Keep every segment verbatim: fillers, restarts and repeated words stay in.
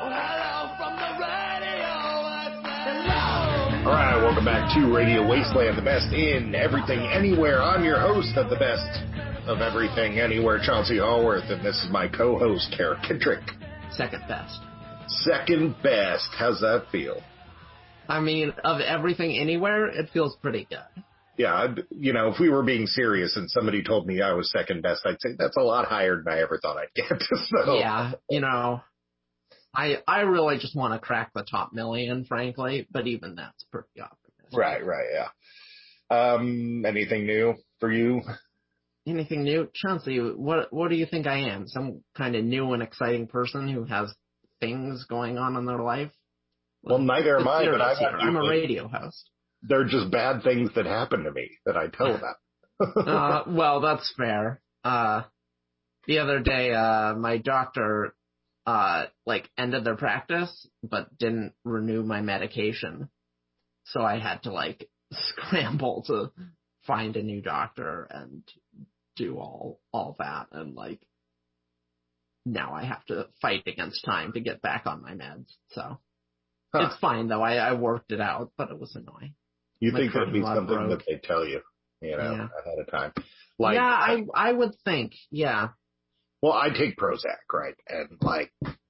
All right, welcome back to Radio Wasteland, the best in everything, anywhere. I'm your host of the best of everything, anywhere, Chauncey Hallworth, and this is my co-host, Kara Kendrick. Second best. Second best. How's that feel? I mean, of everything, anywhere, it feels pretty good. Yeah, you know, if we were being serious and somebody told me I was second best, I'd say that's a lot higher than I ever thought I'd get. So. Yeah, you know, I I really just want to crack the top million, frankly, but even that's pretty optimistic. Right, right, yeah. Um, anything new for you? Anything new? Chauncey, what what do you think I am? Some kind of new and exciting person who has things going on in their life? Well, well neither am I, but I got I'm a radio host. They're just bad things that happen to me that I tell about. uh, well, that's fair. Uh, the other day, uh, my doctor, uh, like ended their practice, but didn't renew my medication. So I had to like scramble to find a new doctor and do all, all that. And like, now I have to fight against time to get back on my meds. So huh. It's fine though. I, I worked it out, but it was annoying. You think that'd be something broke. That they tell you, you know, yeah. ahead of time? Like, yeah, I I would think, yeah. Well, I take Prozac, right? And like,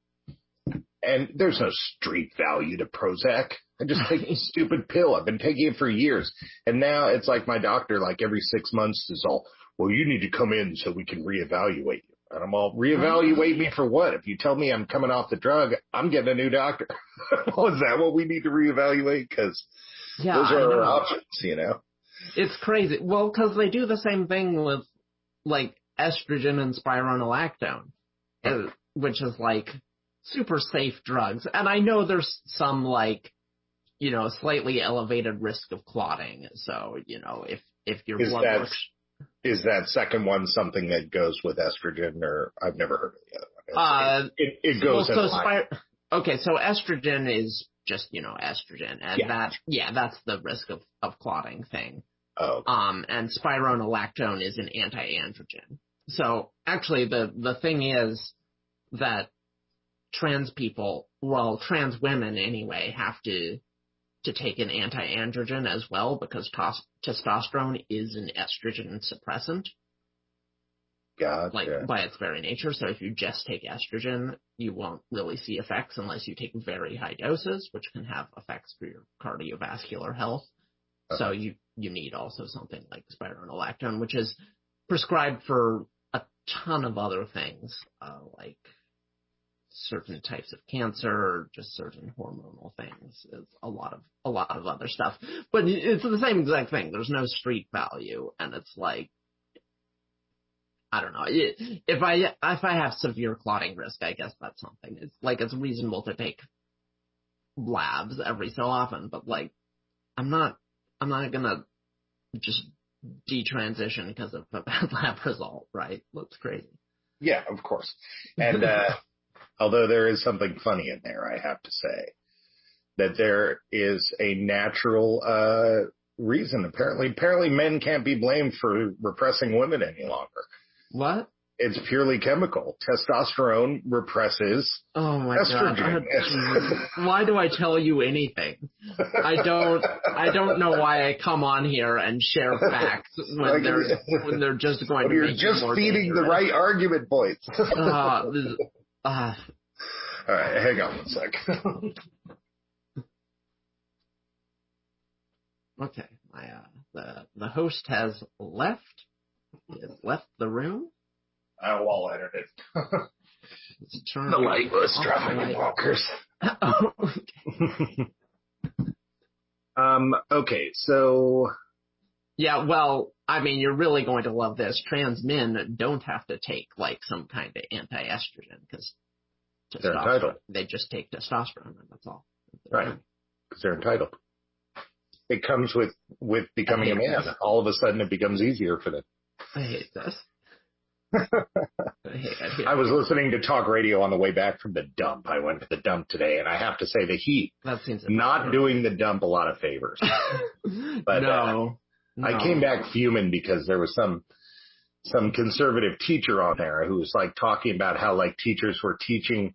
and there's no street value to Prozac. I just take a stupid pill. I've been taking it for years. And now it's like my doctor, like every six months is all, well, you need to come in so we can reevaluate you. And I'm all, reevaluate me for what? If you tell me I'm coming off the drug, I'm getting a new doctor. Well, is that what we need to reevaluate? Because yeah, those are our options, you know? It's crazy. Well, because they do the same thing with, like, estrogen and spironolactone, uh, which is, like, super safe drugs. And I know there's some, like, you know, slightly elevated risk of clotting. So, you know, if, if your is blood that, works... Is that second one something that goes with estrogen, or I've never heard of the other one? Uh, it, it, it goes well, in so line. spir- Okay, so estrogen is just, you know, estrogen. And yeah. that, yeah, that's the risk of, of clotting thing. Oh. Okay. Um, and spironolactone is an anti-androgen. So actually the, the thing is that trans people, well, trans women anyway, have to, to take an anti-androgen as well because tos- testosterone is an estrogen suppressant. Gotcha. Like by its very nature. So if you just take estrogen, you won't really see effects unless you take very high doses, which can have effects for your cardiovascular health. Uh-huh. So you, you need also something like spironolactone, which is prescribed for a ton of other things, uh, like certain types of cancer, or just certain hormonal things. It's a lot of, a lot of other stuff, but it's the same exact thing. There's no street value. And it's like, I don't know. If I, if I have severe clotting risk, I guess that's something. It's like, it's reasonable to take labs every so often, but like, I'm not, I'm not gonna just detransition because of a bad lab result, right? That's crazy. Yeah, of course. And, uh, although there is something funny in there, I have to say that there is a natural, uh, reason. Apparently, apparently men can't be blamed for repressing women any longer. What? It's purely chemical. Testosterone represses oh my estrogen. God. Why do I tell you anything? I don't. I don't know why I come on here and share facts when like, they're when they're just going to you're make just it more feeding dangerous. the right argument points. uh, this, uh, All right, hang on one sec. Okay, my uh, the the host has left. He has left the room. I wall entered it. The light was driving me bonkers. Oh, okay. um. Okay. So. Yeah. Well, I mean, you're really going to love this. Trans men don't have to take like some kind of anti-estrogen because they're entitled. They just take testosterone, and that's all. Right. Because they're entitled. It comes with with becoming a man. This. All of a sudden, it becomes easier for them. I hate this. I, hate I was listening to talk radio on the way back from the dump. I went to the dump today, and I have to say the heat, that seems not doing the dump a lot of favors. But no, uh, no, I came back fuming because there was some some conservative teacher on there who was like talking about how like teachers were teaching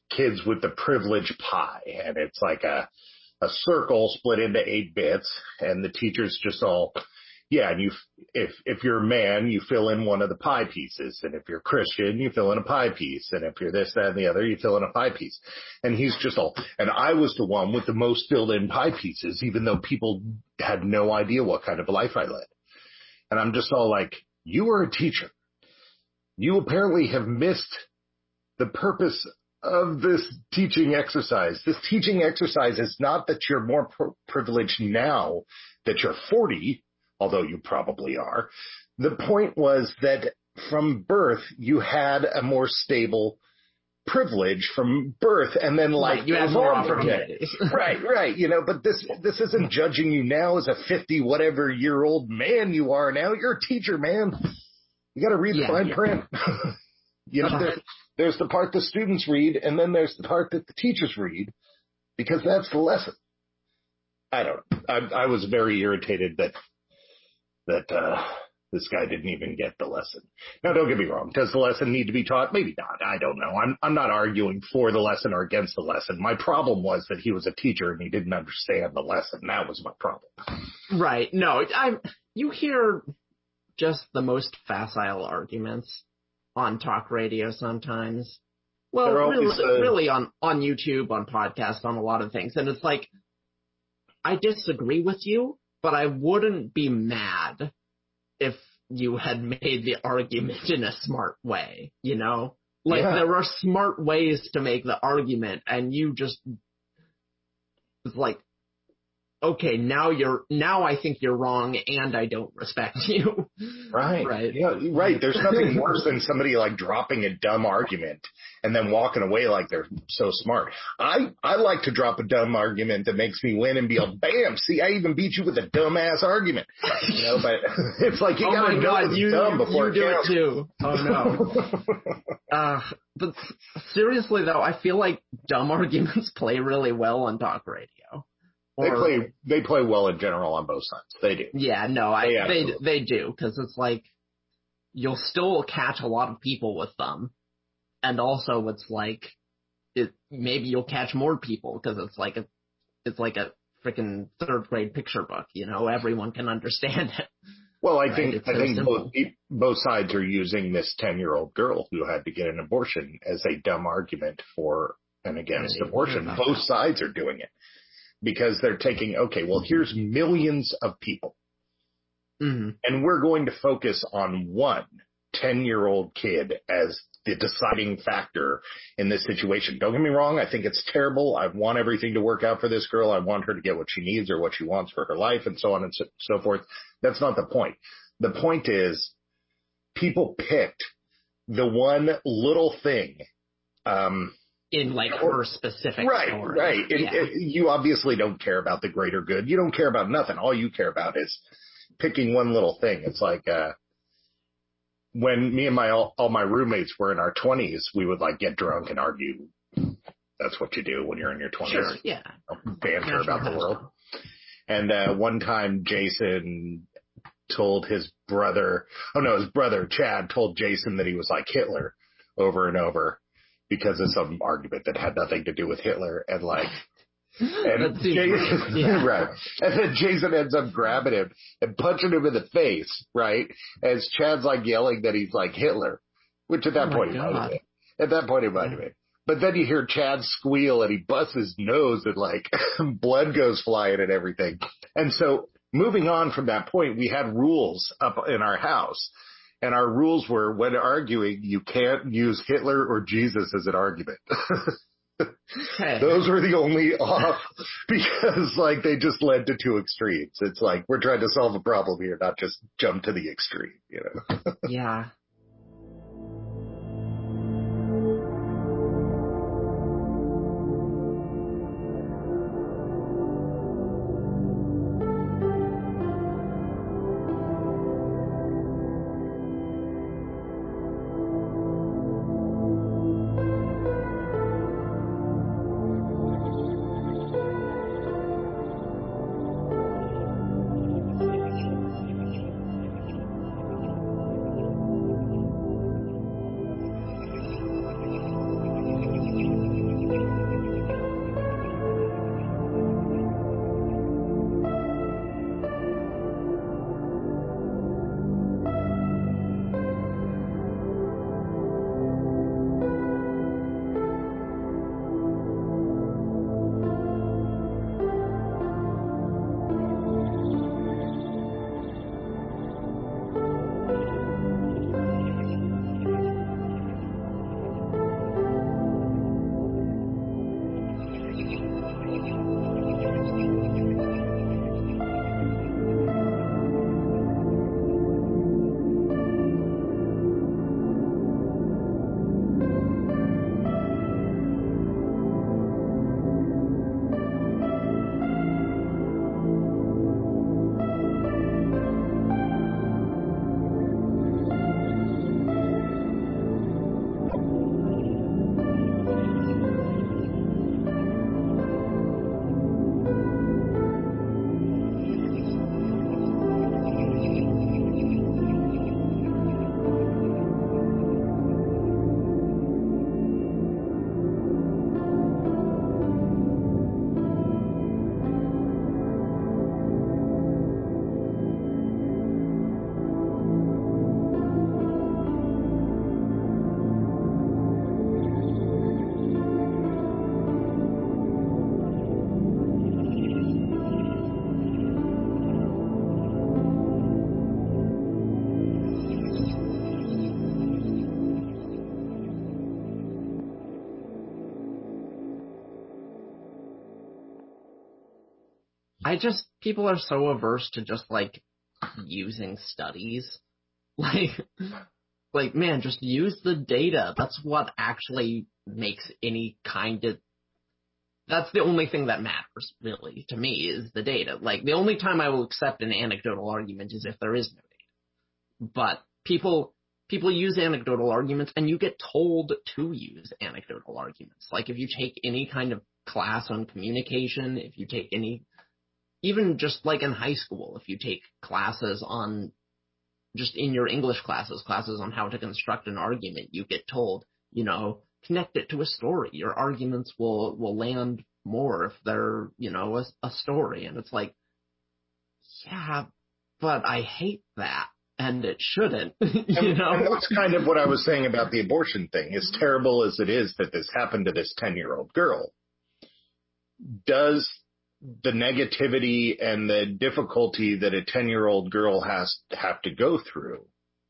kids with the privilege pie, and it's like a a circle split into eight bits, and the teacher's just all, yeah, and you, if if you're a man, you fill in one of the pie pieces, and if you're Christian, you fill in a pie piece, and if you're this, that, and the other, you fill in a pie piece. And he's just all, and I was the one with the most filled in pie pieces, even though people had no idea what kind of life I led. And I'm just all like, you are a teacher. You apparently have missed the purpose of this teaching exercise. This teaching exercise is not that you're more pr- privileged now that you're forty, although you probably are. The point was that from birth, you had a more stable privilege from birth, and then like right, you had more opportunities. right, right. You know, but this this isn't judging you now as a fifty whatever year old man you are now. You're a teacher, man. You got to read yeah, the fine yeah. print. you know, there, there's the part the students read, and then there's the part that the teachers read, because that's the lesson. I don't know. I, I was very irritated that that uh, this guy didn't even get the lesson. Now, don't get me wrong. Does the lesson need to be taught? Maybe not. I don't know. I'm I'm not arguing for the lesson or against the lesson. My problem was that he was a teacher and he didn't understand the lesson. That was my problem. Right. No, I you hear just the most facile arguments on talk radio sometimes. Well, really, uh, really on, on YouTube, on podcasts, on a lot of things. And it's like, I disagree with you, but I wouldn't be mad if you had made the argument in a smart way, you know? Like, yeah. There are smart ways to make the argument, and you just, it's like, okay, now you're, now I think you're wrong, and I don't respect you. Right. Right. Yeah, right. There's nothing worse than somebody like dropping a dumb argument and then walking away like they're so smart. I, I like to drop a dumb argument that makes me win and be like, bam, see, I even beat you with a dumbass argument. You know, but it's like, you oh gotta my know God, it's you, dumb before you do it counts. it too. Oh no. uh, but seriously though, I feel like dumb arguments play really well on talk radio. They play, they play well in general on both sides. They do. Yeah, no, I, they, they, they do. Cause it's like, you'll still catch a lot of people with them. And also it's like, it, maybe you'll catch more people cause it's like a, it's like a freaking third grade picture book, you know, everyone can understand it. Well, I right? think, It's I so think simple. both, both sides are using this ten year old girl who had to get an abortion as a dumb argument for and against abortion. Both that. sides are doing it. Because they're taking, okay, well, here's millions of people. Mm-hmm. And we're going to focus on one ten-year-old kid as the deciding factor in this situation. Don't get me wrong. I think it's terrible. I want everything to work out for this girl. I want her to get what she needs or what she wants for her life and so on and so, so forth. That's not the point. The point is people picked the one little thing, um, in like her specific right, story. Right, right. Yeah. You obviously don't care about the greater good. You don't care about nothing. All you care about is picking one little thing. It's like uh, when me and my all, all my roommates were in our twenties, we would like get drunk and argue. That's what you do when you're in your twenties. Sure, yeah. Banter about the world. And uh, one time Jason told his brother, oh no, his brother Chad told Jason that he was like Hitler over and over. Because of some argument that had nothing to do with Hitler, and like, and Jason, yeah. right, and then Jason ends up grabbing him and punching him in the face, right? As Chad's like yelling that he's like Hitler, which at that oh point he might have been. At that point he might have been. But then you hear Chad squeal and he busts his nose and like blood goes flying and everything. And so moving on from that point, we had rules up in our house. And our rules were, when arguing, you can't use Hitler or Jesus as an argument. Okay. Those were the only off, because like they just led to two extremes. It's like, we're trying to solve a problem here, not just jump to the extreme, you know? Yeah. I just, people are so averse to just, like, using studies. Like, like, man, just use the data. That's what actually makes any kind of, that's the only thing that matters, really, to me, is the data. Like, the only time I will accept an anecdotal argument is if there is no data. But people, people use anecdotal arguments, and you get told to use anecdotal arguments. Like, if you take any kind of class on communication, if you take any, even just like in high school, if you take classes on, just in your English classes, classes on how to construct an argument, you get told, you know, connect it to a story. Your arguments will, will land more if they're, you know, a, a story. And it's like, yeah, but I hate that. And it shouldn't, you and, know? And that's kind of what I was saying about the abortion thing. As terrible as it is that this happened to this ten-year-old girl, does the negativity and the difficulty that a ten-year-old girl has to have to go through,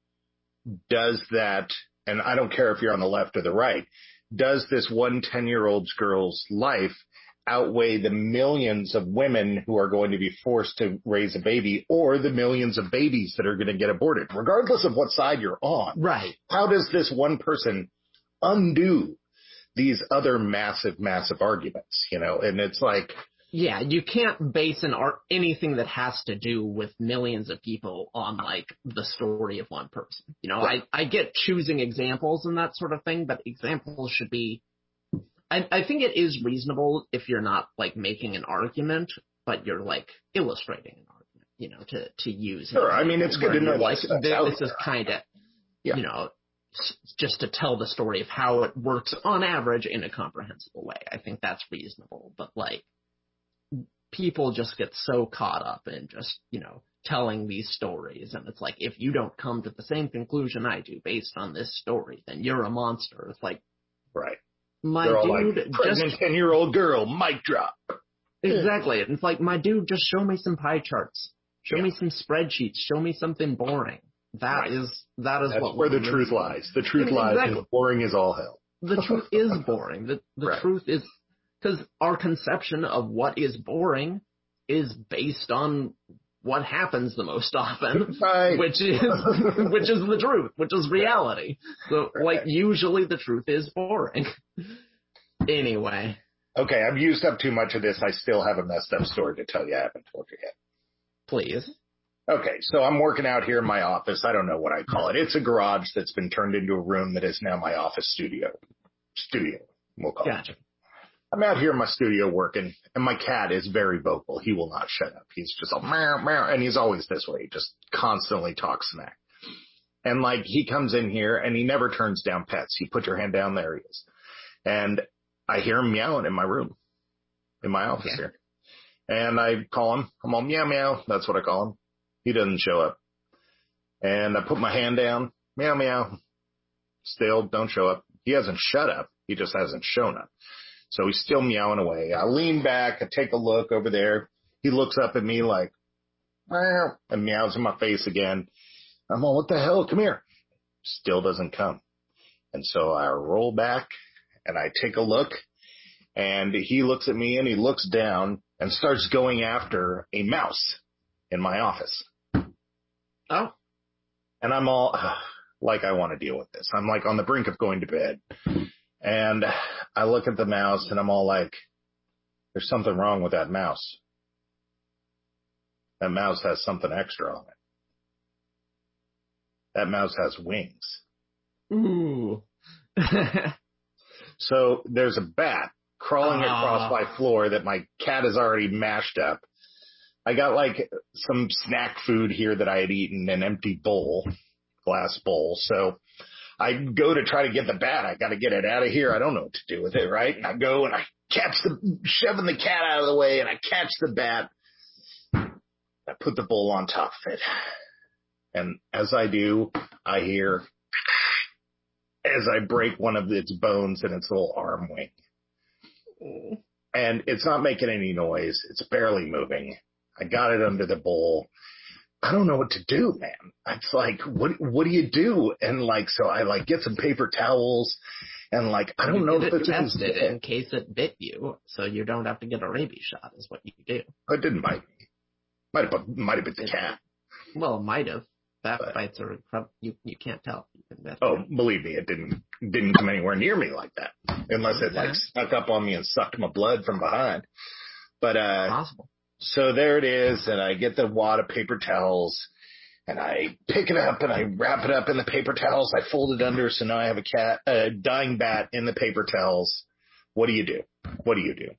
does that, and I don't care if you're on the left or the right, does this one ten-year-old girl's life outweigh the millions of women who are going to be forced to raise a baby, or the millions of babies that are going to get aborted, regardless of what side you're on? Right. How does this one person undo these other massive, massive arguments, you know? And it's like, yeah, you can't base an art anything that has to do with millions of people on, like, the story of one person. You know, right. I, I get choosing examples and that sort of thing, but examples should be, I, I think it is reasonable if you're not, like, making an argument, but you're, like, illustrating an argument, you know, to, to use. Sure, I mean, it's good to know, like, this, this is kind of, yeah. you know, just to tell the story of how it works on average in a comprehensible way. I think that's reasonable, but, like, people just get so caught up in just, you know, telling these stories. And it's like, if you don't come to the same conclusion I do based on this story, then you're a monster. It's like, right. My They're all dude, like, pregnant just ten-year-old girl, mic drop. Exactly. It's like, my dude, just show me some pie charts. Show yeah. me some spreadsheets. Show me something boring. That right. is, that is That's what where the truth lies. The truth lies exactly. is boring as all hell. The truth is boring. The, the right. truth is, because our conception of what is boring is based on what happens the most often, right. which is which is the truth, which is reality. So, right. like, usually the truth is boring. Anyway. Okay, I've used up too much of this. I still have a messed up story to tell you. I haven't told you yet. Please. Okay, so I'm working out here in my office. I don't know what I call it. It's a garage that's been turned into a room that is now my office studio. Studio, we'll call gotcha. it. I'm out here in my studio working, and my cat is very vocal. He will not shut up. He's just all meow, meow, and he's always this way. He just constantly talks smack. And, like, he comes in here, and he never turns down pets. You put your hand down, there he is. And I hear him meowing in my room, in my office okay. here. And I call him. I'm all meow, meow. That's what I call him. He doesn't show up. And I put my hand down, meow, meow. Still don't show up. He hasn't shut up. He just hasn't shown up. So he's still meowing away. I lean back. I take a look over there. He looks up at me like, meow, and meows in my face again. I'm all, what the hell? Come here. Still doesn't come. And so I roll back and I take a look, and he looks at me and he looks down and starts going after a mouse in my office. Oh. And I'm all like, I want to deal with this. I'm like on the brink of going to bed. And I look at the mouse and I'm all like, there's something wrong with that mouse. That mouse has something extra on it. That mouse has wings. Ooh. So there's a bat crawling uh. across my floor that my cat has already mashed up. I got like some snack food here that I had eaten, an empty bowl, glass bowl. So I go to try to get the bat. I got to get it out of here. I don't know what to do with it, right? And I go and I catch the, shoving the cat out of the way, and I catch the bat. I put the bowl on top of it. And as I do, I hear as I break one of its bones in its little arm wing. And it's not making any noise. It's barely moving. I got it under the bowl. I don't know what to do, man. It's like, what, what do you do? And like, so I like get some paper towels And like, I don't you know get if it this is tested dead. in case it bit you, so you don't have to get a rabies shot. Is what you do. It didn't bite me. Might have, might have been the It, cat. well, it might have. Bat But, bites are you you can't tell. You can bet. oh, believe me, it didn't didn't come anywhere near me like that, unless it like Okay. snuck up on me and sucked my blood from behind. But uh, Possible. so there it is, and I get the wad of paper towels, and I pick it up and I wrap it up in the paper towels. I fold it under, so now I have a cat, a dying bat in the paper towels. What do you do? What do you do?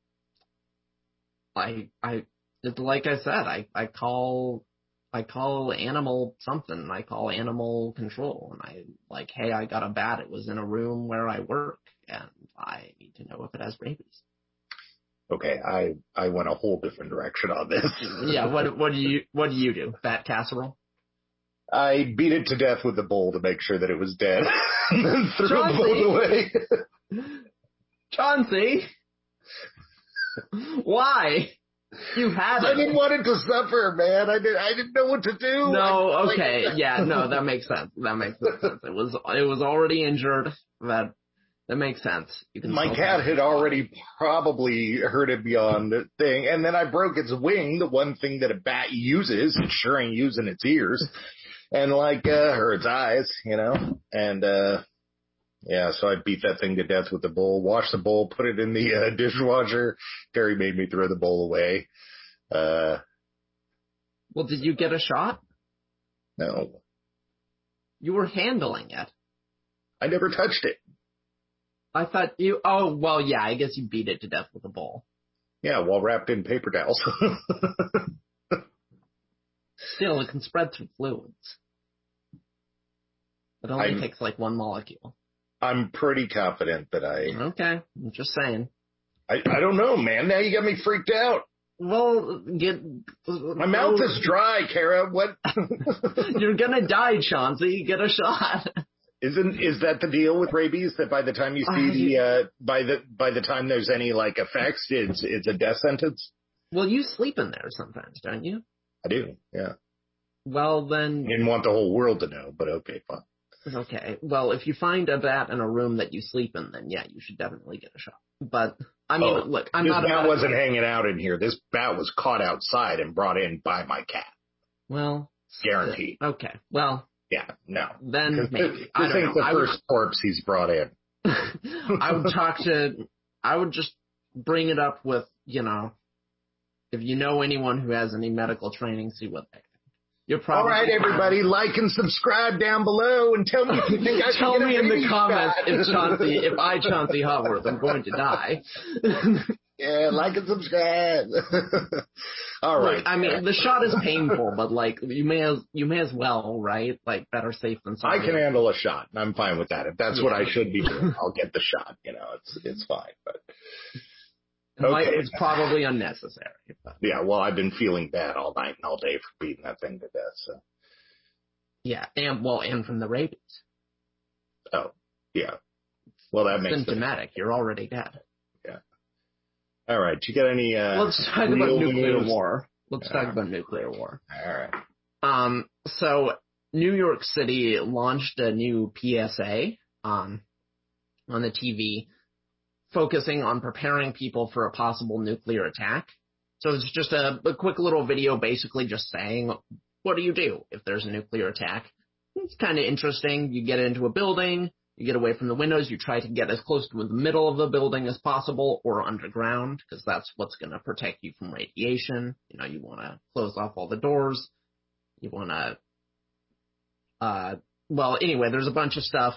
I I it's like I said. I I call. I call animal something. I call animal control, and I like, hey, I got a bat. It was in a room where I work, and I need to know if it has rabies. Okay, I I went a whole different direction on this. Yeah, what what do you what do you do? Bat casserole? I beat it to death with the bowl to make sure that it was dead, and then threw the bowl away. Chauncey, why? You had it. I didn't want it to suffer, man. I didn't. I didn't know what to do. No, I, okay, like, yeah, no, that makes sense. That makes sense. It was it was already injured. That that makes sense. You can My cat had already probably hurted beyond the thing, and then I broke its wing, the one thing that a bat uses. It sure ain't using its ears, and like uh, or its eyes, you know. And uh yeah, so I beat that thing to death with the bowl, washed the bowl, put it in the uh, dishwasher. Terry made me throw the bowl away. Uh, Well, did you get a shot? no, You were handling it. I never touched it. I thought you. Oh, well, yeah. I guess you beat it to death with a bowl. Yeah, while wrapped in paper towels. Still, it can spread through fluids. It only I'm, takes like one molecule. I'm pretty confident that I. Okay, I'm just saying. I, I don't know, man. Now you got me freaked out. Well, get. My mouth is dry, Kara. What? You're gonna die, Chauncey. Get a shot. Isn't is that the deal with rabies? That by the time you see Uh, the uh, by the by the time there's any like effects, it's it's a death sentence. Well, you sleep in there sometimes, don't you? I do. Yeah. Well, then. Didn't want the whole world to know, but okay, fine. Okay. Well, if you find a bat in a room that you sleep in, then yeah, you should definitely get a shot. But I mean, Oh, look, I'm this not. bat about wasn't hanging out in here. This bat was caught outside and brought in by my cat. Well, Guaranteed. Okay. Well, yeah, no. Then maybe. This, I this don't ain't know. the I first would, corpse he's brought in. I would talk to. I would just bring it up with, you know, if you know anyone who has any medical training, see what they think. You're probably all right, everybody, like and subscribe down below and tell me if you think I should tell get a me in the rabies comments shot. if Chauncey, if I Chauncey Hotworth, I'm going to die. Yeah, like and subscribe. All right. Look, I mean, the shot is painful, but like you may as you may as well, right? Like better safe than sorry. I can handle a shot, and I'm fine with that. If that's Yeah. what I should be doing, I'll get the shot. You know, it's it's fine. But Like, okay. it's probably unnecessary. But. Yeah, well, I've been feeling bad all night and all day for beating that thing to death. So. Yeah, and well, and from the rabies. Oh, yeah. Well, that makes symptomatic. You're already dead. Yeah. All right. You got any? Uh, Let's talk about nuclear news? war. Let's talk Uh, about nuclear war. All right. Um. So New York City launched a new P S A um on the T V, focusing on preparing people for a possible nuclear attack. So it's just a, a quick little video basically just saying, what do you do if there's a nuclear attack? It's kind of interesting. You get into a building, you get away from the windows, you try to get as close to the middle of the building as possible or underground, because that's what's going to protect you from radiation. You know, you want to close off all the doors. You want to, uh, well, anyway, there's a bunch of stuff.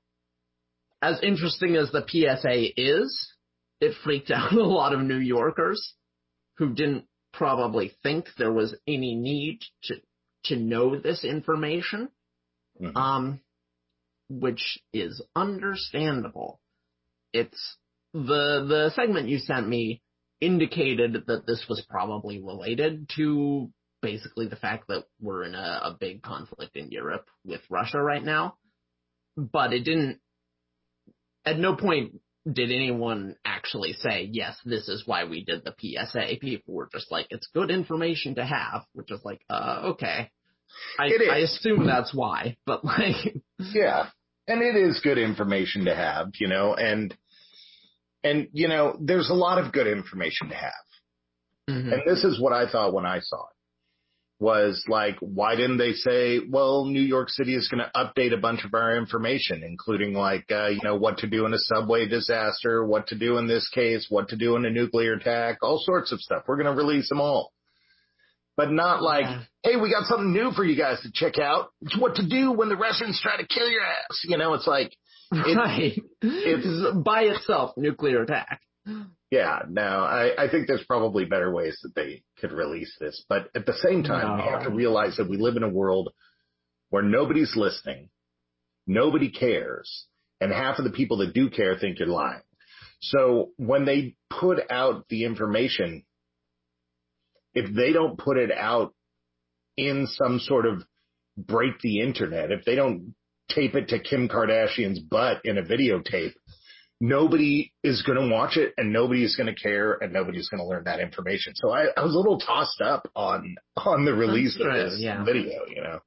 As interesting as the P S A is, it freaked out a lot of New Yorkers who didn't probably think there was any need to to know this information, Mm-hmm. um, which is understandable. It's the the segment you sent me indicated that this was probably related to basically the fact that we're in a, a big conflict in Europe with Russia right now, but it didn't. At no point did anyone actually say, yes, this is why we did the P S A. People were just like, it's good information to have, which is like, uh, okay. I, It is. I assume that's why, but like. Yeah. and it is good information to have, you know, and, and, you know, there's a lot of good information to have. Mm-hmm. And this is what I thought when I saw it. Was like, why didn't they say, well, New York City is going to update a bunch of our information, including like, uh, you know, what to do in a subway disaster, what to do in this case, what to do in a nuclear attack, all sorts of stuff. We're going to release them all. But not like, yeah. hey, we got something new for you guys to check out. It's what to do when the Russians try to kill your ass. You know, it's like. It, right. It's by itself, nuclear attack. Yeah, no, I, I think there's probably better ways that they could release this. But at the same time, no. we have to realize that we live in a world where nobody's listening, nobody cares, and half of the people that do care think you're lying. So when they put out the information, if they don't put it out in some sort of break the internet, if they don't tape it to Kim Kardashian's butt in a videotape, nobody is going to watch it, and nobody is going to care, and nobody's going to learn that information. So I, I was a little tossed up on on the release That's of true, this yeah. video, you know.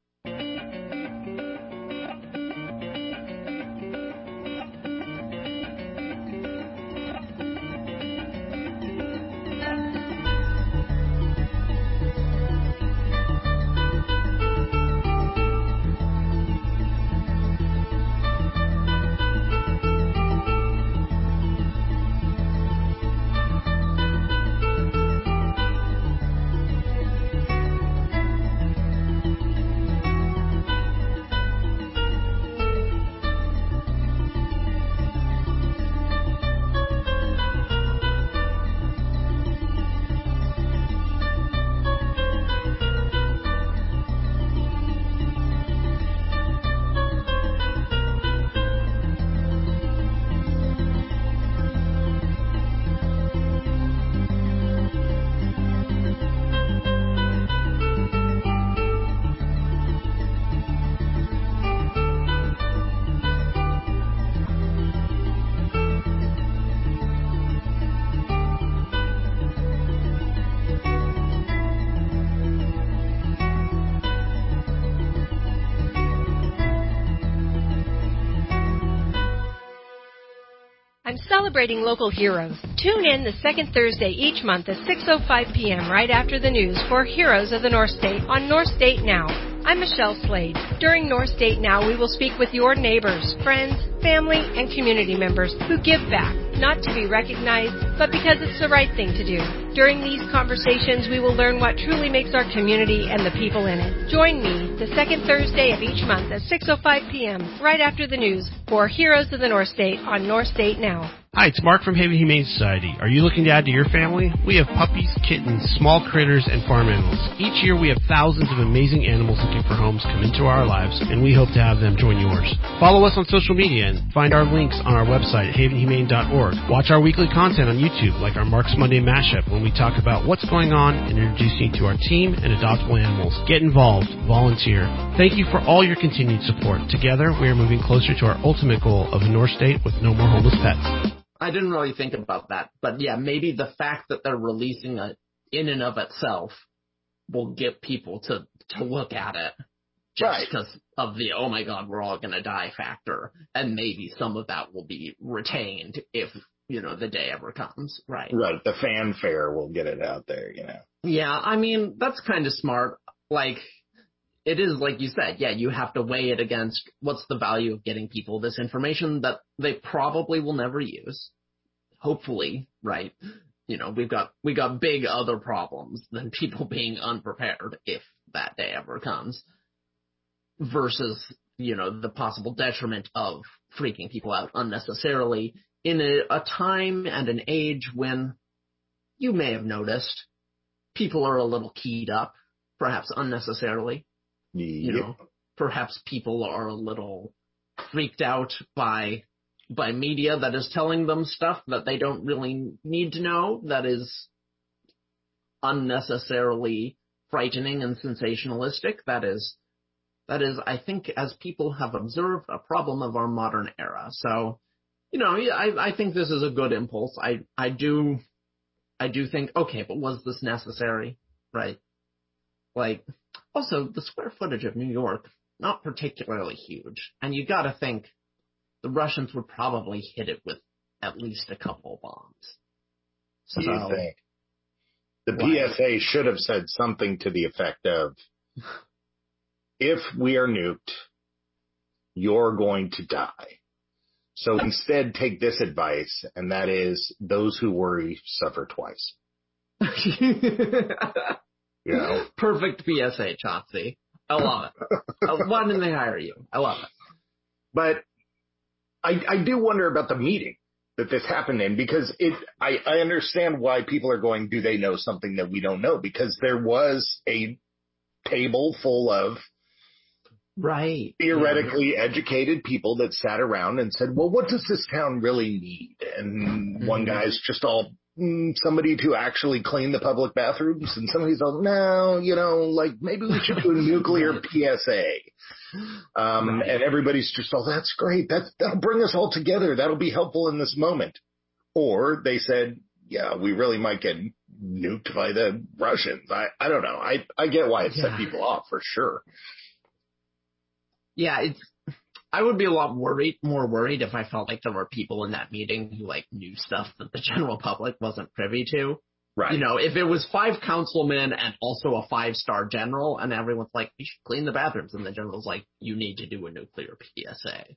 Celebrating local heroes. Tune in the second Thursday each month at six oh five p.m. right after the news for Heroes of the North State on North State Now. I'm Michelle Slade. During North State Now, we will speak with your neighbors, friends, family, and community members who give back, not to be recognized, but because it's the right thing to do. During these conversations, we will learn what truly makes our community and the people in it. Join me the second Thursday of each month at six oh five p.m. right after the news for Heroes of the North State on North State Now. Hi, it's Mark from Haven Humane Society. Are you looking to add to your family? We have puppies, kittens, small critters, and farm animals. Each year we have thousands of amazing animals looking for homes come into our lives, and we hope to have them join yours. Follow us on social media and find our links on our website at haven humane dot org. Watch our weekly content on YouTube, like our Mark's Monday Mashup, when we talk about what's going on and introduce you to our team and adoptable animals. Get involved. Volunteer. Thank you for all your continued support. Together, we are moving closer to our ultimate goal of a North State with no more homeless pets. I didn't really think about that, but yeah, maybe the fact that they're releasing it in and of itself will get people to, to look at it just right. because of the, oh my God, we're all going to die factor. And maybe some of that will be retained if, you know, the day ever comes. Right. Right. The fanfare will get it out there, you know. Yeah. I mean, that's kind of smart. Like, it is like you said, yeah, you have to weigh it against what's the value of getting people this information that they probably will never use. Hopefully, right? You know, we've got, we got big other problems than people being unprepared if that day ever comes versus, you know, the possible detriment of freaking people out unnecessarily in a, a time and an age when you may have noticed people are a little keyed up, perhaps unnecessarily. Yep. You know, perhaps people are a little freaked out by by media that is telling them stuff that they don't really need to know, that is unnecessarily frightening and sensationalistic. That is, that is, I think, as people have observed, a problem of our modern era. So, you know, I, I think this is a good impulse. I, I do, I do think, okay, but was this necessary? Right? Like, also, the square footage of New York, not particularly huge. And you gotta think, the Russians would probably hit it with at least a couple bombs. So, you think? The like, P S A should have said something to the effect of, if we are nuked, you're going to die. So instead, take this advice, and that is, those who worry suffer twice. You know? Perfect P S A, Chauncey. I love it. uh, why didn't they hire you? I love it. But I, I do wonder about the meeting that this happened in, because it, I, I understand why people are going, do they know something that we don't know? Because there was a table full of right theoretically yeah. educated people that sat around and said, well, what does this town really need? And mm-hmm. one guy's just all, mm, somebody to actually clean the public bathrooms. And somebody's all, no, you know, like maybe we should do a nuclear right. P S A. Um, right. And everybody's just all, that's great. That's, that'll bring us all together. That'll be helpful in this moment. Or they said, yeah, we really might get nuked by the Russians. I, I don't know. I, I get why it yeah. set people off for sure. Yeah, it's, I would be a lot worried, more worried if I felt like there were people in that meeting who like knew stuff that the general public wasn't privy to. Right. You know, if it was five councilmen and also a five-star general and everyone's like, you should clean the bathrooms, and the general's like, you need to do a nuclear P S A.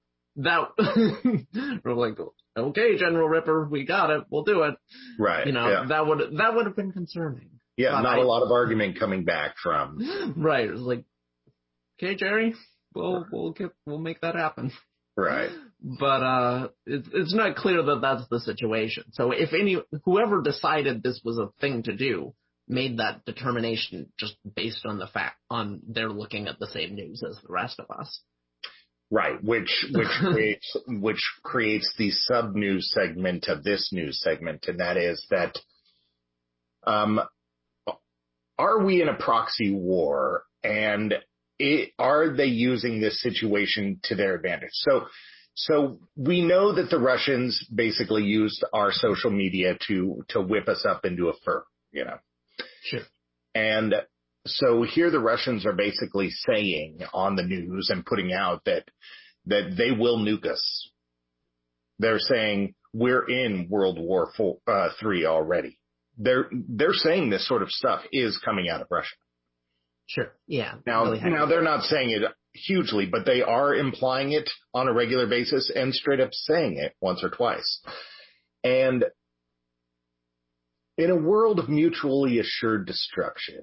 That, we're like, okay, General Ripper, we got it, we'll do it. Right. You know, yeah. that would, that would have been concerning. Yeah, but not I, a lot of argument coming back from. Right. It was like, okay, Jerry, we'll, we'll get, we'll make that happen. Right. But, uh, it's, it's not clear that that's the situation. So if any, whoever decided this was a thing to do made that determination just based on the fact, on they're looking at the same news as the rest of us. Right. Which, which creates, which creates the sub news segment of this news segment. And that is that, um, are we in a proxy war, and it, are they using this situation to their advantage? So, so we know that the Russians basically used our social media to, to whip us up into a fur, you know? Sure. And so here the Russians are basically saying on the news and putting out that, that they will nuke us. They're saying we're in World War Four, uh, three already. They're, they're saying this sort of stuff is coming out of Russia. Sure. Yeah. Now, really now they're not saying it hugely, but they are implying it on a regular basis and straight up saying it once or twice. And in a world of mutually assured destruction,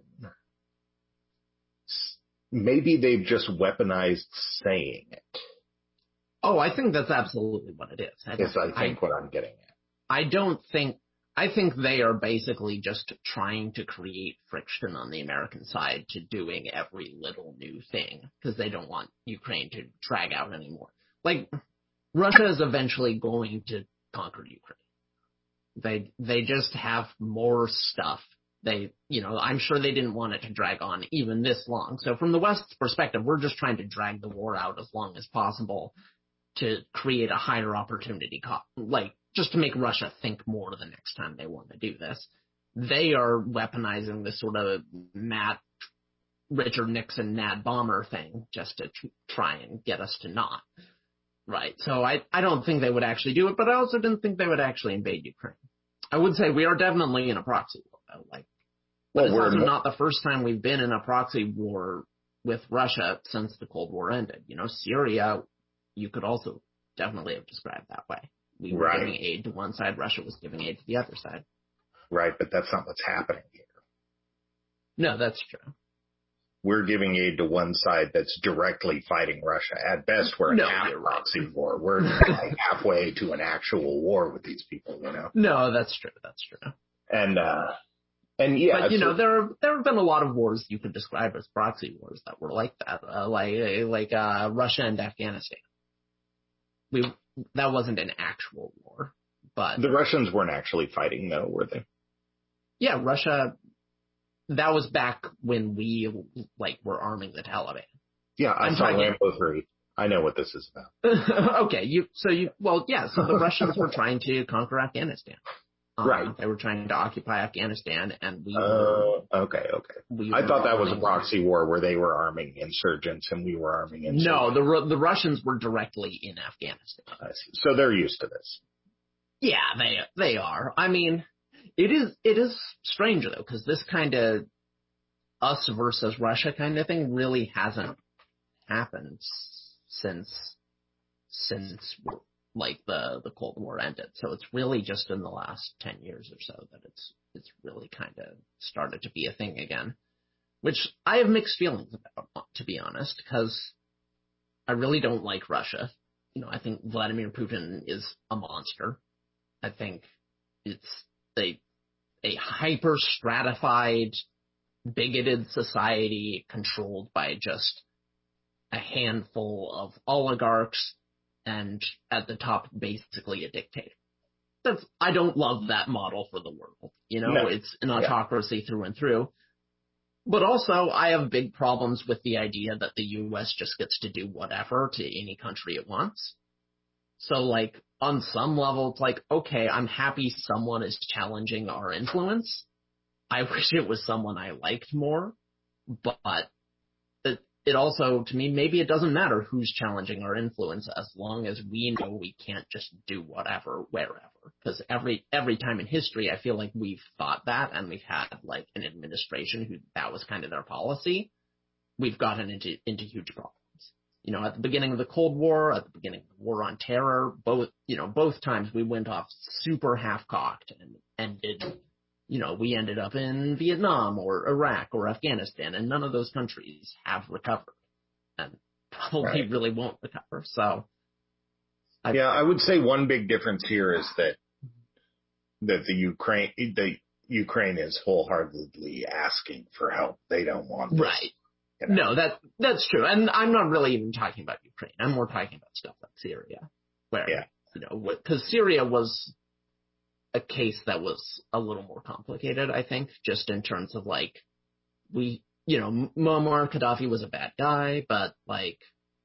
maybe they've just weaponized saying it. Oh, I think that's absolutely what it is. I Yes, I think I, what I'm getting at. I don't think, I think they are basically just trying to create friction on the American side to doing every little new thing because they don't want Ukraine to drag out anymore. Like, Russia is eventually going to conquer Ukraine. They, they just have more stuff. They, you know, I'm sure they didn't want it to drag on even this long. So from the West's perspective, we're just trying to drag the war out as long as possible to create a higher opportunity cost, like just to make Russia think more the next time they want to do this. They are weaponizing this sort of Matt, Richard Nixon, Nad Bomber thing just to tr- try and get us to not. Right. So I, I don't think they would actually do it, but I also didn't think they would actually invade Ukraine. I would say we are definitely in a proxy war, though. Like, but well, it's also not the first time we've been in a proxy war with Russia since the Cold War ended. You know, Syria, you could also definitely have described that way. We were right. giving aid to one side, Russia was giving aid to the other side. Right, but that's not what's happening here. No, that's true. We're giving aid to one side that's directly fighting Russia. At best, we're in no, half proxy right. war. We're like halfway to an actual war with these people, you know? No, that's true. That's true. And, uh, and yeah. But, you so, know, there are, there have been a lot of wars you could describe as proxy wars that were like that, uh, like, like, uh, Russia and Afghanistan. We, that wasn't an actual war, but. The Russians weren't actually fighting, though, were they? Yeah, Russia. That was back when we, like, were arming the Taliban. Yeah, I I'm saw talking... Rambo three. I know what this is about. Okay, you, so you, well, yeah, so the Russians were trying to conquer Afghanistan. Um, right. They were trying to occupy Afghanistan, and we were. Oh, okay, okay. We I thought that was a arming- proxy war where they were arming insurgents and we were arming insurgents. No, the Ru- the Russians were directly in Afghanistan. I see. So they're used to this. Yeah, they they are. I mean, it is it is strange though, because this kind of us versus Russia kind of thing really hasn't happened since since like the the Cold War ended. So it's really just in the last ten years or so that it's it's really kind of started to be a thing again, which I have mixed feelings about, to be honest, because I really don't like Russia. You know, I think Vladimir Putin is a monster. I think it's a a hyper stratified, bigoted society controlled by just a handful of oligarchs, and at the top, basically a dictator. That's, I don't love that model for the world. You know, No. It's an autocracy yeah. through and through. But also, I have big problems with the idea that the U S just gets to do whatever to any country it wants. So, like, on some level, it's like, okay, I'm happy someone is challenging our influence. I wish it was someone I liked more, but it, it also, to me, maybe it doesn't matter who's challenging our influence as long as we know we can't just do whatever, wherever. Because every every time in history, I feel like we've thought that, and we've had, like, an administration who that was kind of their policy. We've gotten into into huge problems. You know, at the beginning of the Cold War, at the beginning of the War on Terror, both, you know, both times we went off super half-cocked and ended, you know, we ended up in Vietnam or Iraq or Afghanistan, and none of those countries have recovered and probably right. really won't recover. So, I, yeah, I would say one big difference here is that that the Ukraine the Ukraine is wholeheartedly asking for help. They don't want this. Right. You know? No, that that's true. And I'm not really even talking about Ukraine. I'm more talking about stuff like Syria, where, yeah. you know, because Syria was a case that was a little more complicated, I think, just in terms of, like, we, you know, Muammar Gaddafi was a bad guy, but, like,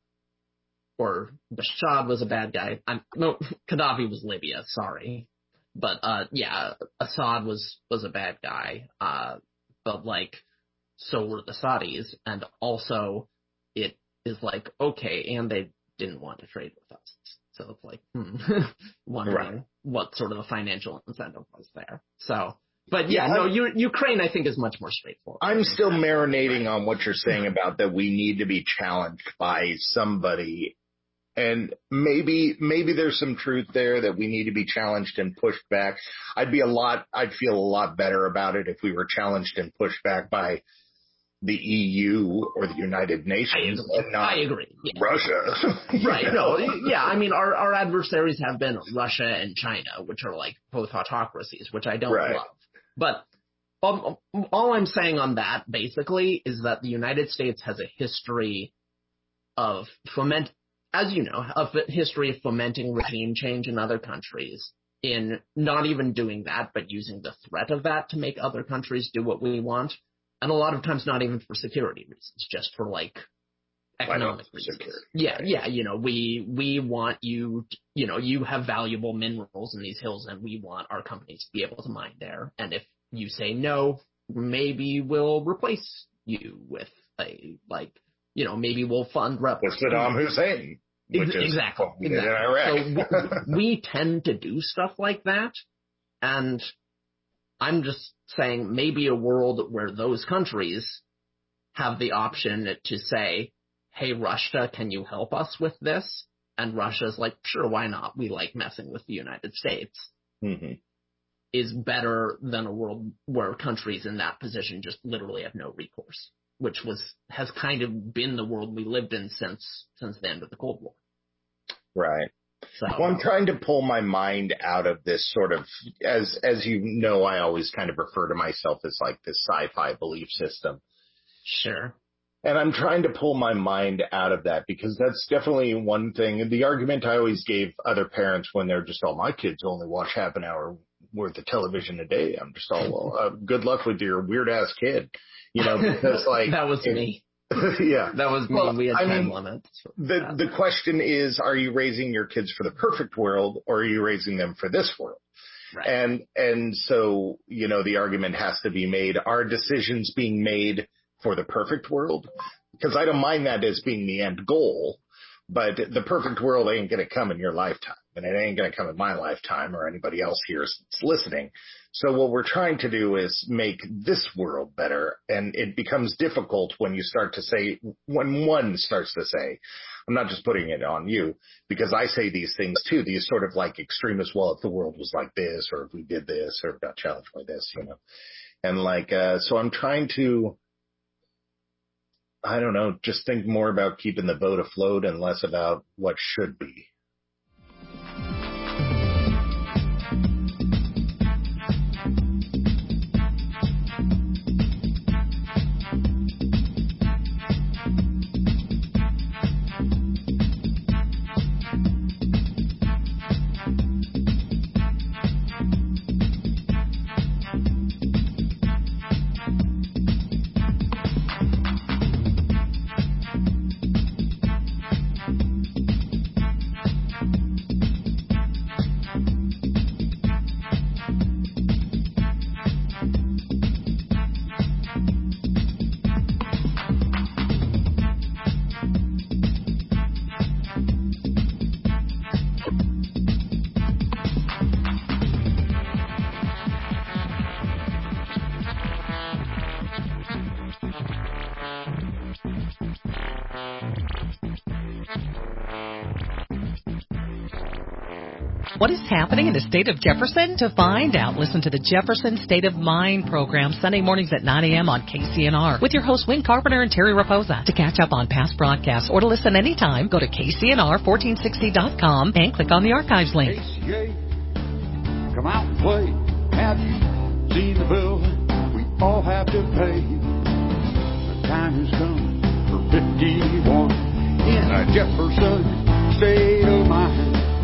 or Bashar was a bad guy. I'm, no, Gaddafi was Libya, sorry. But, uh, yeah, Assad was, was a bad guy. Uh, but, like, so were the Saudis, and also it is like, okay, and they didn't want to trade with us. So it's like, hmm, wondering right. what sort of the financial incentive was there. So, but yeah, yeah no, U- Ukraine, I think, is much more straightforward. I'm still marinating on what you're saying about that we need to be challenged by somebody. And maybe, maybe there's some truth there that we need to be challenged and pushed back. I'd be a lot, I'd feel a lot better about it if we were challenged and pushed back by the E U or the United Nations and not I agree. Yeah. Russia. Right. know? No, yeah. I mean, our, our adversaries have been Russia and China, which are, like, both autocracies, which I don't right. love. But um, all I'm saying on that, basically, is that the United States has a history of foment, as you know, a history of fomenting regime change in other countries, in not even doing that, but using the threat of that to make other countries do what we want. And a lot of times not even for security reasons, just for, like, economic reasons. Security. Yeah, yeah, you know, we we want you, to, you know, you have valuable minerals in these hills, and we want our companies to be able to mine there. And if you say no, maybe we'll replace you with a, like, you know, maybe we'll fund rebels. With Saddam Hussein. Which exactly. Is exactly. In Iraq. So we, we tend to do stuff like that, and I'm just saying maybe a world where those countries have the option to say, hey, Russia, can you help us with this? And Russia's like, sure, why not? We like messing with the United States. Mm-hmm. Is better than a world where countries in that position just literally have no recourse, which was has kind of been the world we lived in since since the end of the Cold War. Right. So, well, I'm trying to pull my mind out of this sort of, as as you know, I always kind of refer to myself as like this sci-fi belief system. Sure. And I'm trying to pull my mind out of that because that's definitely one thing. The argument I always gave other parents when they're just, oh, my kids only watch half an hour worth of television a day. I'm just all, well, uh, good luck with your weird ass kid. You know, because like. That was it, me. Yeah. That was me. Well, we had I time mean, limits. The, the question is, are you raising your kids for the perfect world or are you raising them for this world? Right. And, and so, you know, the argument has to be made, are decisions being made for the perfect world? Because I don't mind that as being the end goal, but the perfect world ain't going to come in your lifetime, and it ain't going to come in my lifetime or anybody else here that's listening. So what we're trying to do is make this world better, and it becomes difficult when you start to say, when one starts to say, I'm not just putting it on you, because I say these things too, these sort of like extremists, well, if the world was like this, or if we did this, or got challenged by this, you know. And like, uh, so I'm trying to, I don't know, just think more about keeping the boat afloat and less about what should be. What is happening in the state of Jefferson? To find out, listen to the Jefferson State of Mind program Sunday mornings at nine a.m. on K C N R with your hosts Wayne Carpenter and Terry Raposa. To catch up on past broadcasts or to listen anytime, go to K C N R fourteen sixty dot com and click on the archives link. K C A, come out and play. Have you seen the bill we all have to pay? The time has come for fifty-one in a Jefferson State of Mind.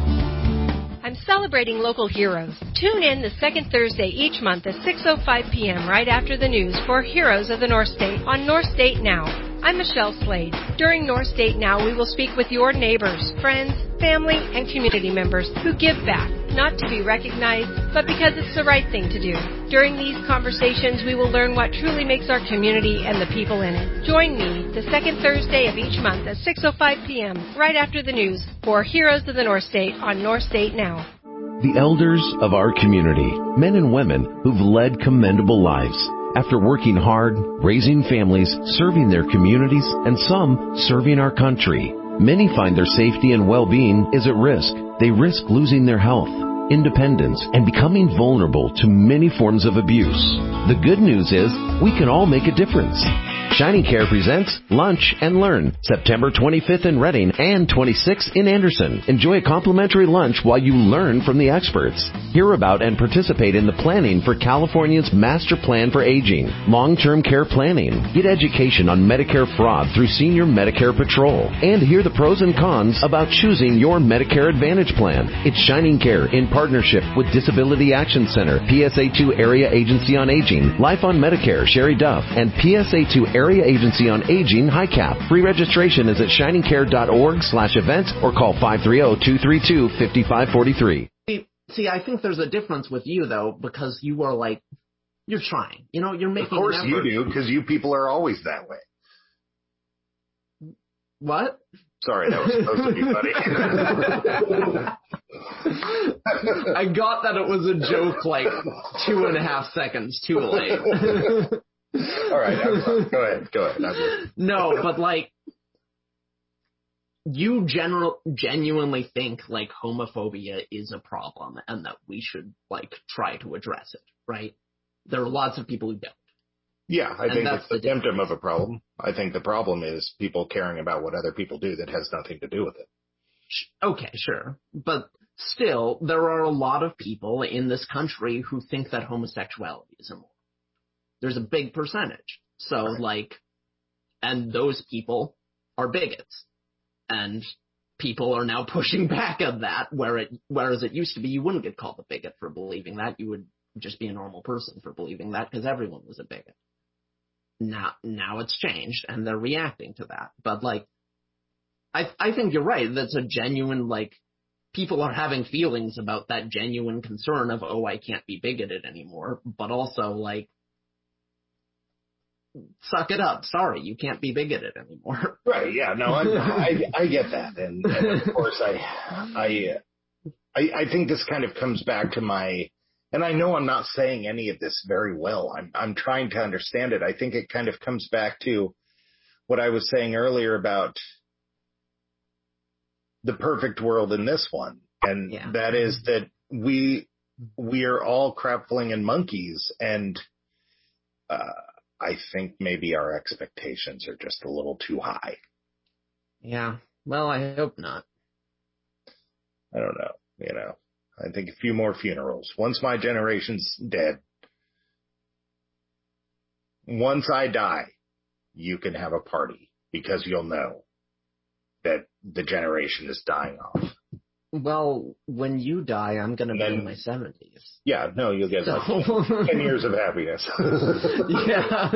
I'm celebrating local heroes. Tune in the second Thursday each month at six oh five p.m. right after the news for Heroes of the North State on North State Now. I'm Michelle Slade. During North State Now, we will speak with your neighbors, friends, family, and community members who give back, not to be recognized, but because it's the right thing to do. During these conversations, we will learn what truly makes our community and the people in it. Join me the second Thursday of each month at six oh five p.m. right after the news for Heroes of the North State on North State Now. The elders of our community, men and women who've led commendable lives. After working hard, raising families, serving their communities, and some serving our country, many find their safety and well-being is at risk. They risk losing their health, independence, and becoming vulnerable to many forms of abuse. The good news is we can all make a difference. Shining Care presents Lunch and Learn, September twenty-fifth in Reading and twenty-sixth in Anderson. Enjoy a complimentary lunch while you learn from the experts. Hear about and participate in the planning for California's Master Plan for Aging, long-term care planning. Get education on Medicare fraud through Senior Medicare Patrol. And hear the pros and cons about choosing your Medicare Advantage plan. It's Shining Care in partnership with Disability Action Center, P S A two Area Agency on Aging, Life on Medicare, Sherry Duff, and P S A two Area Agency on Aging, H I C A P. Free registration is at shiningcare.org slash events or call five three zero, two three two, five five four three. See, see, I think there's a difference with you, though, because you are like, you're trying. You know, you're making Of course an you effort. do, because you people are always that way. What? Sorry, that was supposed to be funny. I got that it was a joke like two and a half seconds too late. All right, I'm fine. Go ahead, go ahead. I'm No, but like, you general genuinely think like homophobia is a problem and that we should like try to address it, right? There are lots of people who don't. Yeah, I And think that's it's the the difference. symptom of a problem. I think the problem is people caring about what other people do that has nothing to do with it. Sh- Okay, sure. But still, there are a lot of people in this country who think that homosexuality is immoral. There's a big percentage. So, Right. like, and those people are bigots. And people are now pushing back at that, where it, whereas it used to be you wouldn't get called a bigot for believing that. You would just be a normal person for believing that because everyone was a bigot. Now, now it's changed and they're reacting to that. But like, I, I think you're right. That's a genuine, like, people are having feelings about that genuine concern of, oh, I can't be bigoted anymore, but also, like, suck it up. Sorry, you can't be bigoted anymore. Right, yeah, no, I, I, I get that. And, and of course, I, I, I, I think this kind of comes back to my, and I know I'm not saying any of this very well. I'm, I'm trying to understand it. I think it kind of comes back to what I was saying earlier about the perfect world in this one. And yeah. that is that we, we are all crapfling monkeys. And, uh, I think maybe our expectations are just a little too high. Yeah. Well, I hope not. I don't know. You know, I think a few more funerals. Once my generation's dead, once I die, you can have a party because you'll know that the generation is dying off. Well, when you die, I'm going to be then, in my seventies. Yeah, no, you'll get like so. ten years of happiness. Yeah.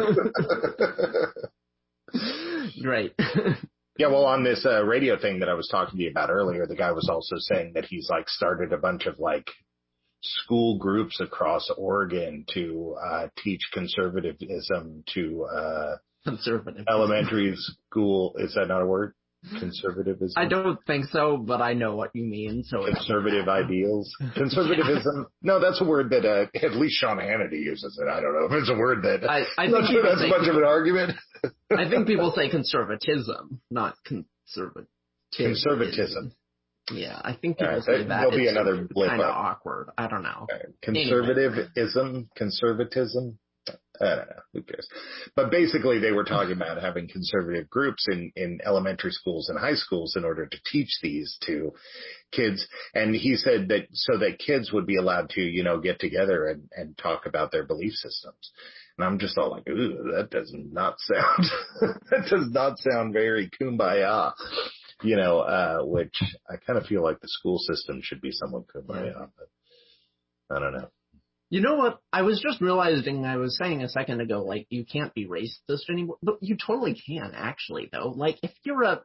Great. Yeah, well, on this uh, radio thing that I was talking to you about earlier, the guy was also saying that he's like started a bunch of like school groups across Oregon to uh, teach conservatism to uh, conservative elementary school. Is that not a word? Conservatism? I don't think so, but I know what you mean. So conservative ideals. Conservatism. Yeah. No, that's a word that uh, at least Sean Hannity uses it. I don't know if it's a word that. I, I I'm not sure that's much of an argument. I think people say conservatism, not conservatism. Conservatism. Yeah, I think people right, say that. There'll be another blip kind of up. awkward. I don't know. Right. Conservatism, anyway. Conservatism. I don't know. Who cares? But basically, they were talking about having conservative groups in, in elementary schools and high schools in order to teach these to kids. And he said that so that kids would be allowed to, you know, get together and, and talk about their belief systems. And I'm just all like, ooh, that does not sound, that does not sound very kumbaya, you know, uh, which I kind of feel like the school system should be somewhat kumbaya, yeah. but I don't know. You know what? I was just realizing I was saying a second ago, like, you can't be racist anymore. But you totally can, actually, though. Like, if you're a,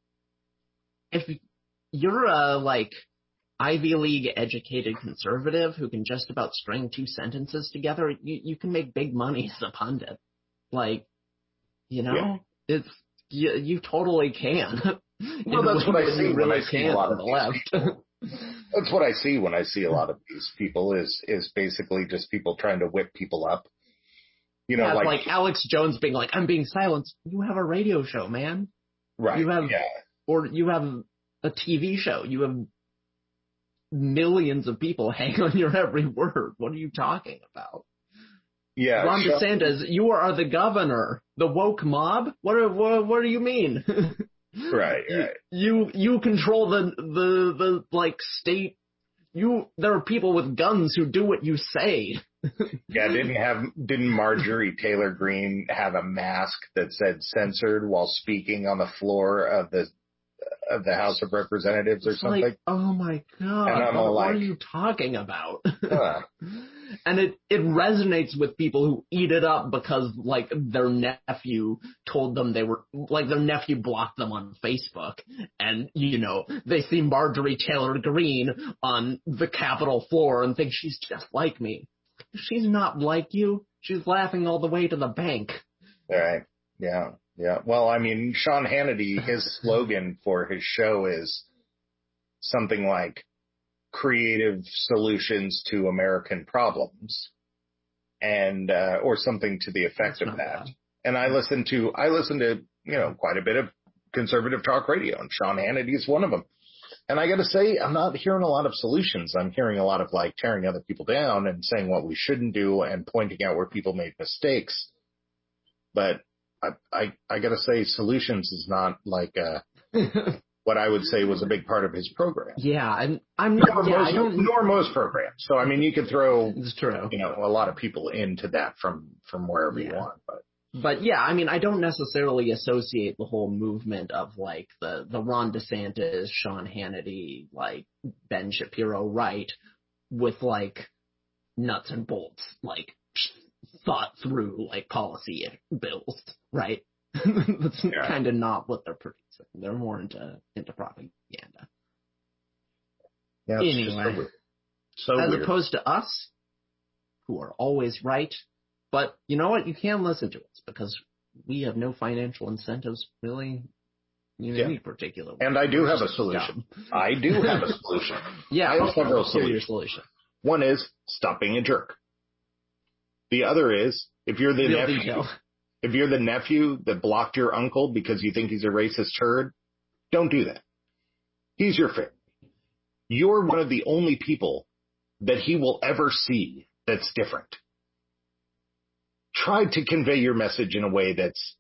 if you're a, like, Ivy League educated conservative who can just about string two sentences together, you, you can make big money as a pundit. Like, you know, yeah. it's, you, you totally can. Well, that's what I see really when I see can a lot on the left. That's what I see when I see a lot of these people is is basically just people trying to whip people up. You know, yeah, like, like Alex Jones being like, "I'm being silenced." You have a radio show, man. Right. You have, yeah. or you have a T V show. You have millions of people hang on your every word. What are you talking about? Yeah. Ron show- DeSantis, you are the governor. The woke mob? What? Are, what, what do you mean? Right, right. You, you you control the the the like state. You there are people with guns who do what you say. Yeah, didn't have didn't Marjorie Taylor Greene have a mask that said censored while speaking on the floor of the of the House of Representatives or it's something? Like, oh my god! And I'm what, all like, what are you talking about? Huh. And it, it resonates with people who eat it up because, like, their nephew told them they were, like, their nephew blocked them on Facebook. And, you know, they see Marjorie Taylor Greene on the Capitol floor and think she's just like me. She's not like you. She's laughing all the way to the bank. Right. Yeah. Yeah. Well, I mean, Sean Hannity, his slogan for his show is something like, creative solutions to American problems, and uh, or something to the effect That's of that. Bad. And I listen to I listen to you know quite a bit of conservative talk radio, and Sean Hannity is one of them. And I got to say, I'm not hearing a lot of solutions. I'm hearing a lot of like tearing other people down and saying what we shouldn't do and pointing out where people made mistakes. But I I, I got to say, solutions is not like a what I would say was a big part of his program. Yeah, I'm, I'm not, nor, yeah, most, I don't, nor most programs. So, I mean, you could throw, it's true. you know, a lot of people into that from, from wherever yeah. you want. But, but yeah, I mean, I don't necessarily associate the whole movement of like the, the Ron DeSantis, Sean Hannity, like Ben Shapiro, right, with like nuts and bolts, like thought through like policy bills, right? That's yeah. kind of not what they're producing. They're more into into propaganda. Yeah, it's just so Anyway, weird. So as weird. opposed to us, who are always right. But you know what? You can listen to us because we have no financial incentives, really, in Yeah. any particular way. And I do We're have a just solution. dumb. I do have a solution. Yeah, I also have a let's hear your solution. solution. One is stop being a jerk. The other is if you're the Real nephew, detail. if you're the nephew that blocked your uncle because you think he's a racist turd, don't do that. He's your friend. You're one of the only people that he will ever see that's different. Try to convey your message in a way that's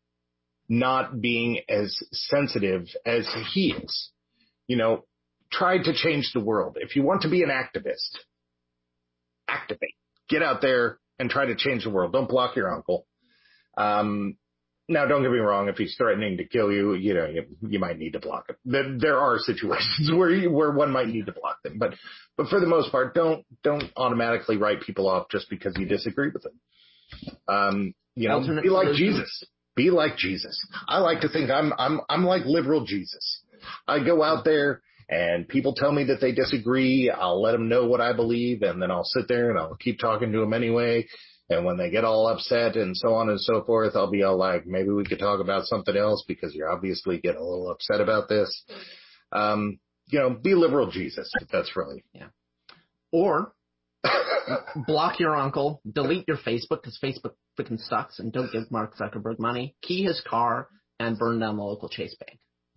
not being as sensitive as he is. You know, try to change the world. If you want to be an activist, activate. Get out there and try to change the world. Don't block your uncle. Um, now, don't get me wrong. If he's threatening to kill you, you know, you, you might need to block him. There, there are situations where you, where one might need to block them, but but for the most part, don't don't automatically write people off just because you disagree with them. Um, you know, Alternate be like solutions. Jesus. Be like Jesus. I like to think I'm I'm I'm like liberal Jesus. I go out there and people tell me that they disagree. I'll let them know what I believe, and then I'll sit there and I'll keep talking to them anyway. And when they get all upset and so on and so forth, I'll be all like, maybe we could talk about something else because you're obviously getting a little upset about this. Um, you know, be liberal Jesus. If that's really. Yeah. Or block your uncle, delete your Facebook because Facebook freaking sucks, and don't give Mark Zuckerberg money, key his car, and burn down the local Chase Bank.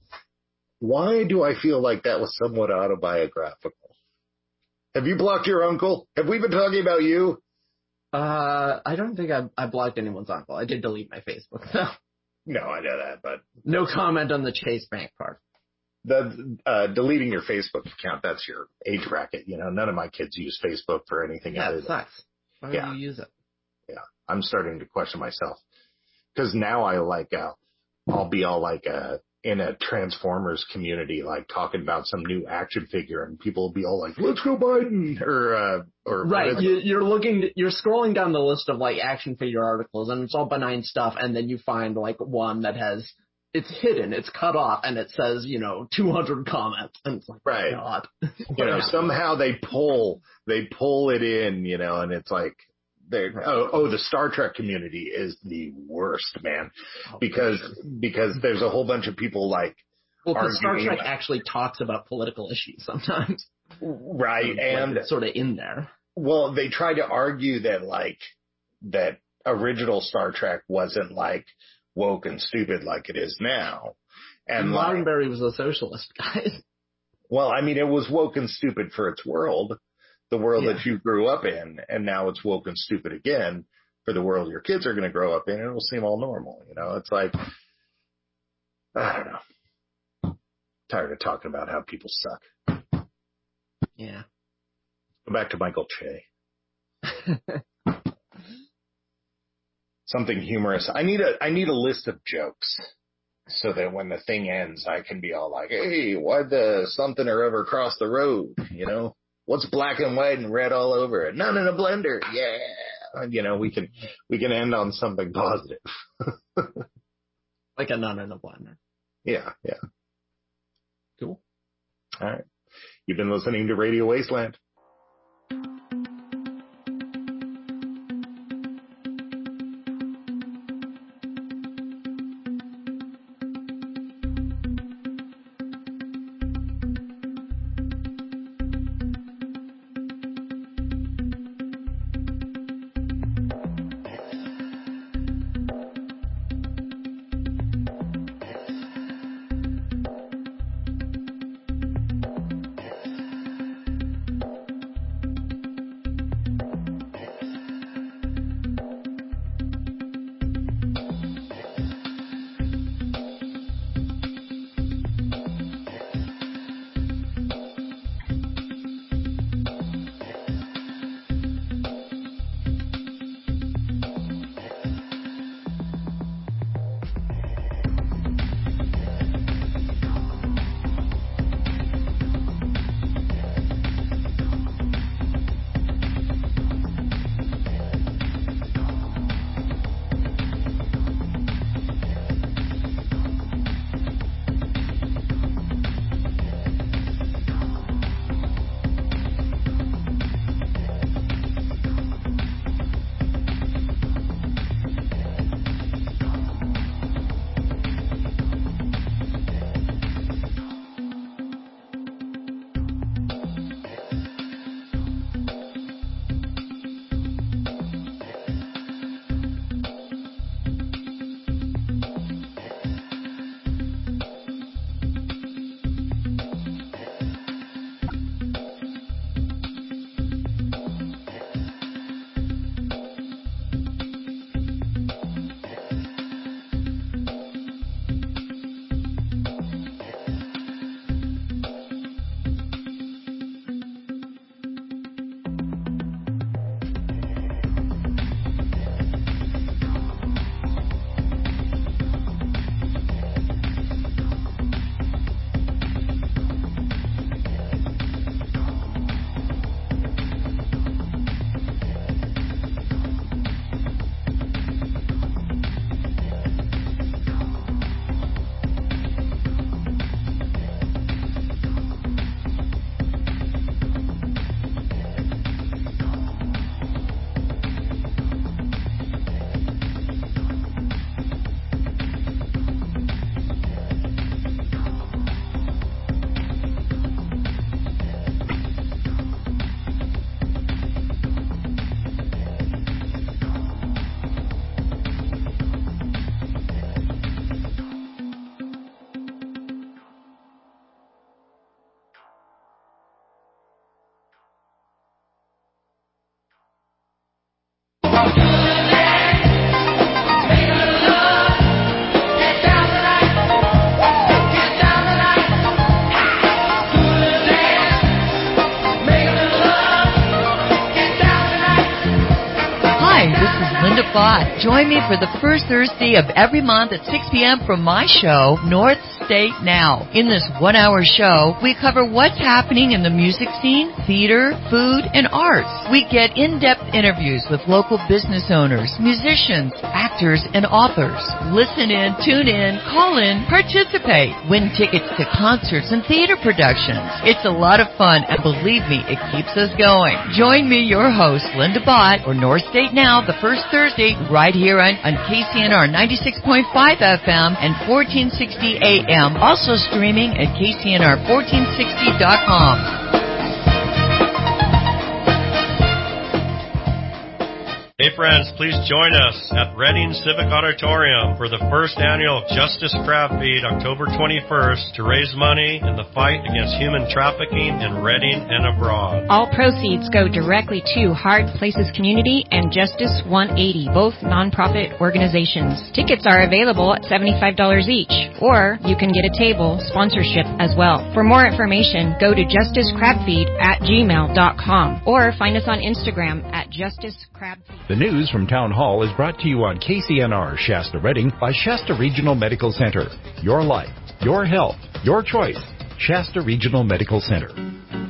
Why do I feel like that was somewhat autobiographical? Have you blocked your uncle? Have we been talking about you? Uh, I don't think I, I blocked anyone's uncle. I did delete my Facebook, though. No, I know that, but No comment on the Chase Bank part. the uh, deleting your Facebook account, that's your age bracket. You know, none of my kids use Facebook for anything Yeah, other it than, sucks. Why Yeah. would you use it? yeah, I'm starting to question myself because now I like, uh, I'll be all like, uh, in a Transformers community, like talking about some new action figure, and people will be all like, let's go Biden, or, uh, or, Right, you, you're looking, you're scrolling down the list of like action figure articles, and it's all benign stuff, and then you find like one that has, it's hidden, it's cut off, and it says, you know, two hundred comments, and it's like, Right. God. you know, somehow they pull, they pull it in, you know, and it's like, they're, Right. oh, oh, the Star Trek community is the worst, man, Oh, because, for sure. because there's a whole bunch of people like, Well, because Star arguing Trek about- actually talks about political issues sometimes. right, Like, and it's sort of in there. well, they try to argue that like, that original Star Trek wasn't like woke and stupid like it is now. And like, Roddenberry was a socialist, guys. well, I mean, it was woke and stupid for its world, the world Yeah. that you grew up in, and now it's woke and stupid again for the world your kids are going to grow up in, and it'll seem all normal. You know, it's like, I don't know. Tired of talking about how people suck. Yeah. Go back to Michael Che. Something humorous. I need a, I need a list of jokes so that when the thing ends, I can be all like, hey, why'd the something or ever cross the road? You know, what's black and white and red all over it? None in a blender. Yeah. You know, we can, we can end on something positive. Like a nun in a blender. Yeah. Yeah. Cool. All right. You've been listening to Radio Wasteland. Linda Bott. Join me for the first Thursday of every month at six p.m. from my show, North State Now. In this one-hour show, we cover what's happening in the music scene, theater, food, and arts. We get in-depth interviews with local business owners, musicians, actors, and authors. Listen in, tune in, call in, participate, win tickets to concerts and theater productions. It's a lot of fun, and believe me, it keeps us going. Join me, your host, Linda Bott, for North State Now, the first Thursday, right here on, on K C N R ninety-six point five F M and fourteen sixty A M. Also streaming at K C N R fourteen sixty dot com. Hey friends, please join us at Reading Civic Auditorium for the first annual Justice Crab Feed October twenty-first to raise money in the fight against human trafficking in Reading and abroad. All proceeds go directly to Hard Places Community and Justice one eighty, both nonprofit organizations. Tickets are available at seventy-five dollars each, or you can get a table sponsorship as well. For more information, go to justice crab feed at gmail dot com or find us on Instagram at Justice Crab Feed. The news from Town Hall is brought to you on K C N R Shasta Reading by Shasta Regional Medical Center. Your life, your health, your choice. Shasta Regional Medical Center.